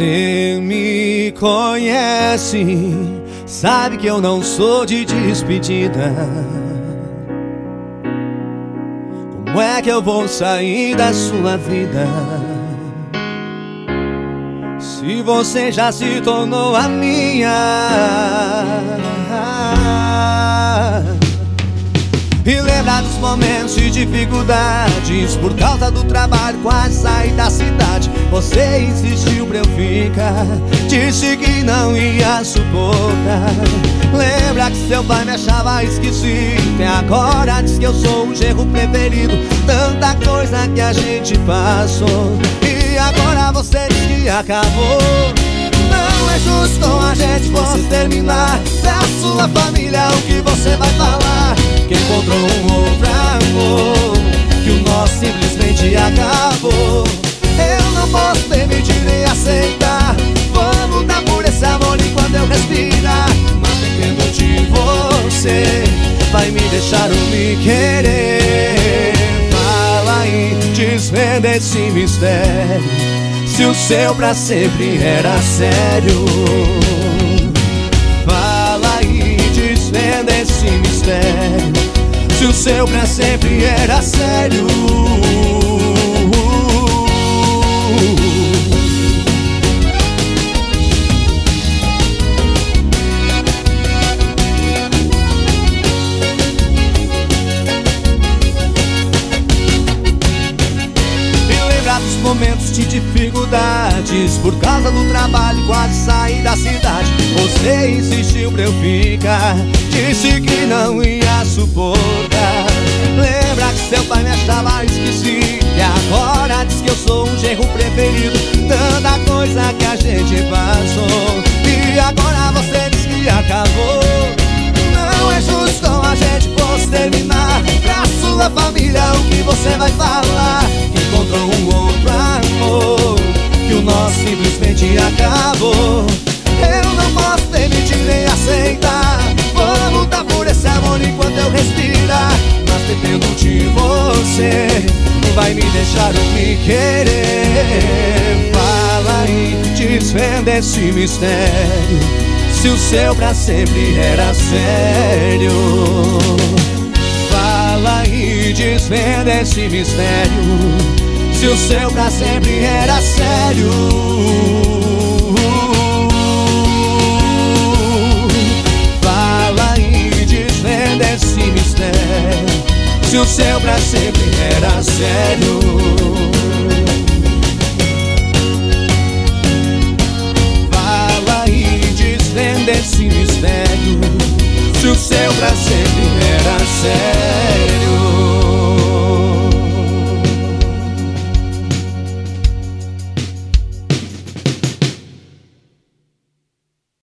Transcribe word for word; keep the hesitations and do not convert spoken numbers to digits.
Você me conhece, sabe que eu não sou de despedida. Como é que eu vou sair da sua vida se você já se tornou a minha? E lembrar dos momentos de dificuldades, por causa do trabalho quase saí da cidade. Você insistiu pra eu ficar, disse que não ia suportar. Lembra que seu pai me achava esquisito e agora diz que eu sou o genro preferido. Tanta coisa que a gente passou e agora você diz que acabou. Não é justo a gente possa terminar. Pra sua família o que você vai falar? Que encontrou um outro amor, que o nosso simplesmente acabou. Eu não posso permitir nem aceitar. Vou lutar por esse amor enquanto eu respirar. Mas dependo de você, vai me deixar ou me querer? Fala aí, desvenda esse mistério, se o seu pra sempre era sério. Fala aí, desvenda esse mistério, se o seu pra sempre era sério. Momentos de dificuldades, por causa do trabalho quase saí da cidade. Você insistiu pra eu ficar, disse que não ia suportar. Lembra que seu pai me achava esquisito e agora diz que eu sou o genro preferido. Tanta coisa que a gente passou e agora você diz que acabou. Não é justo a gente fosse terminar. Pra sua família o que você vai falar? Que encontrou um outro amor, que o nosso simplesmente acabou. Eu não posso permitir nem aceitar. Vou lutar por esse amor enquanto eu respirar. Mas dependo de você, vai me deixar ou me querer? Fala aí, desvenda esse mistério, se o seu pra sempre era sério. Fala aí, desvenda esse mistério, se o seu pra sempre era sério. Fala aí, desvenda esse mistério, se o seu pra sempre era sério.